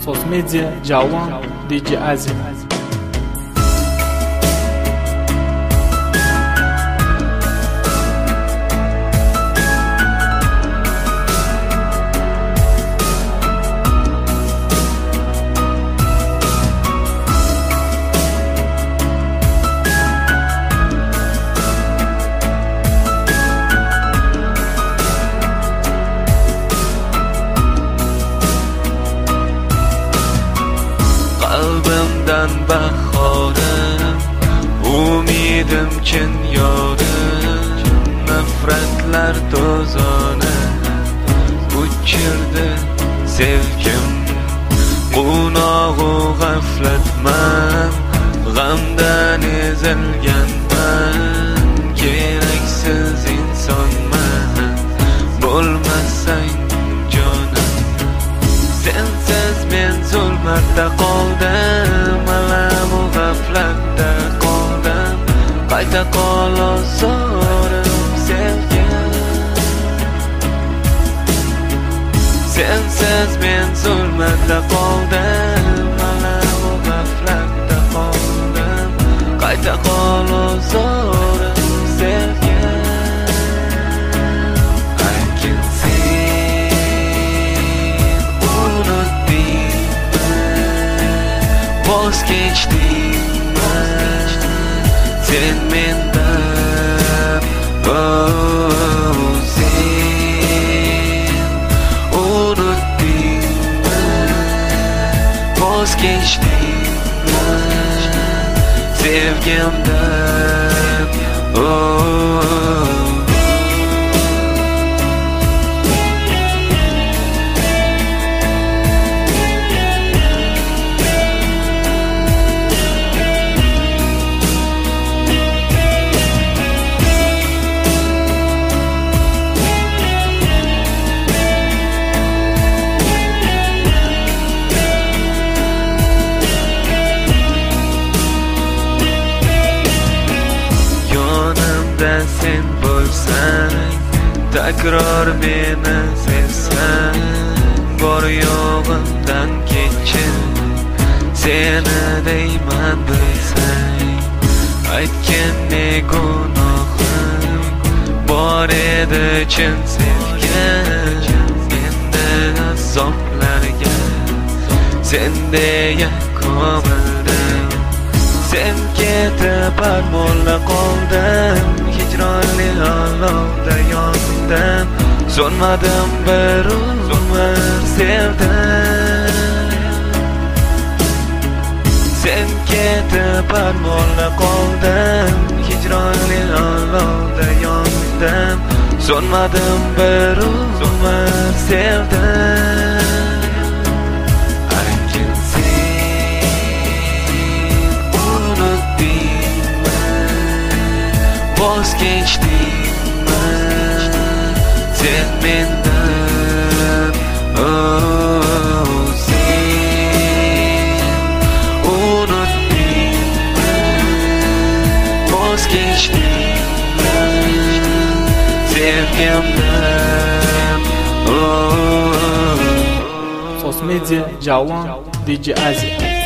Sosyal Jawan DJ Azim. Qalbimdan bahorim, umidim chin yorim, nafratlar to'zoni o'chirdi sevgim. Qunog'u g'aflatman, g'amdan ezilganman, keraksiz insonman, bo'lmasang jonim. Sensiz men zulmatda qoldim, alamu g'aflatda qoldim, qayta qol ozorim sevgim. Sensiz men zulmatda qoldim, alamu g'aflatda qoldim, qayta qol ozorim sevgim. Voz kechdingmi sen mendan, sen unutdingmi, voz kechdingmi sevgimdan. Sen bo'lsang, takror meni sevsang, bor yo'g'imdan kechir, seni deyman bilsang. Aytgan ne gunohim bor edi chin sevgan, endi azoblarga sendeya ko'mildim. Sen ketib armonla qoldim, hijronli olovda yondim, so'nmadim bir umr sevdim. Sen ketib armonla qoldim, hijronli olovda yondim, so'nmadim bir umr sevdim. Voz kechdingmi sen mendan, sen unutdingmi, voz kechdingmi sevgimdan. Sosyal Jawan DJ Azim.